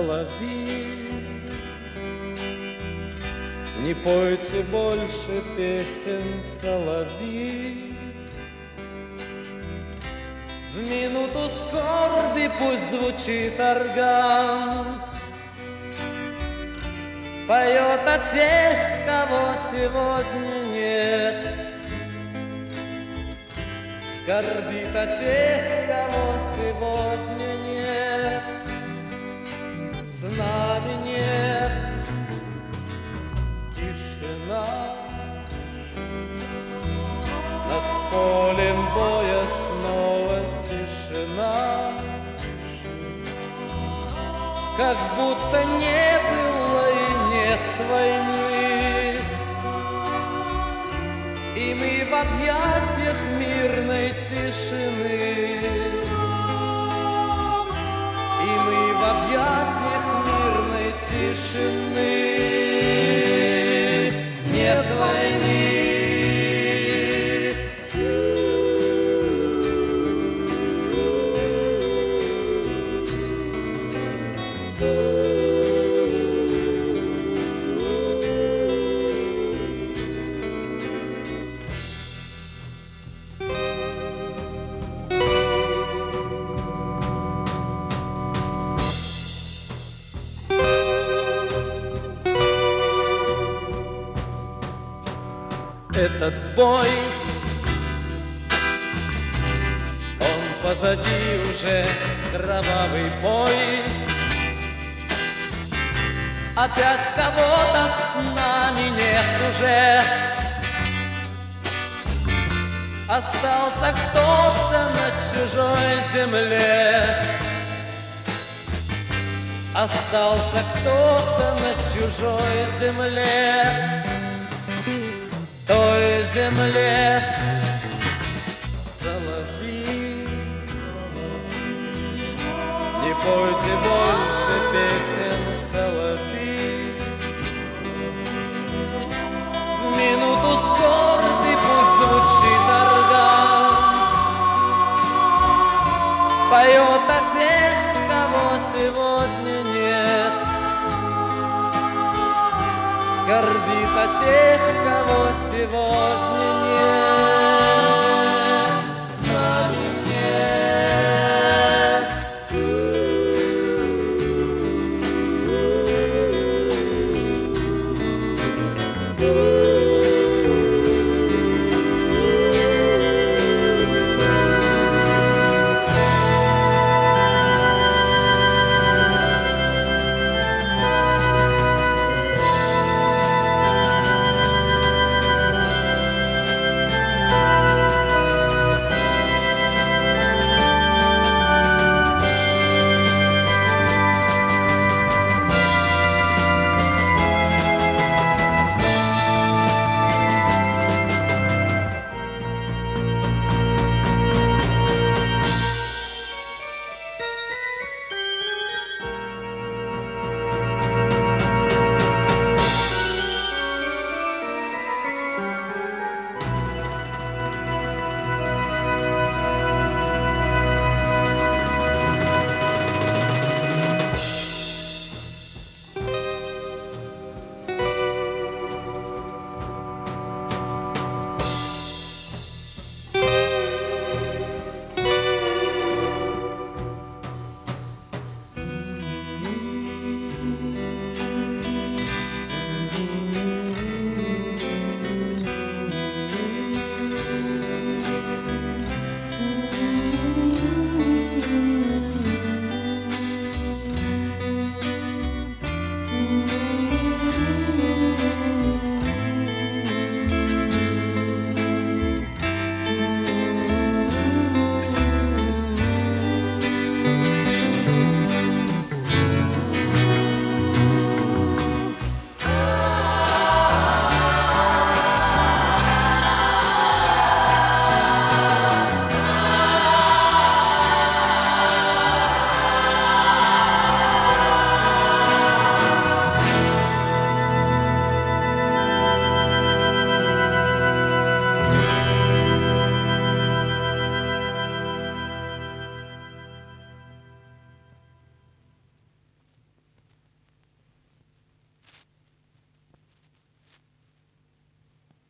соловьи. Не пойте больше песен, соловьи. В минуту скорби пусть звучит орган, поет о тех, кого сегодня нет, скорбит о тех, кого сегодня нет, с нами нет. Тишина над полем боя, снова тишина, как будто не было и нет войны, и мы в объятиях мирной тишины, и мы в объятиях мирной тишины. Нет войны. Этот бой, он позади уже, кровавый бой. Опять кого-то с нами нет уже, остался кто-то на чужой земле, остался кто-то на чужой земле, той земле. Соловьи, не пойте больше песен, соловьи. В минуту скорби пусть звучит орган, поет о тех, кого сегодня нет, скорбит о тех, кого сегодня нет.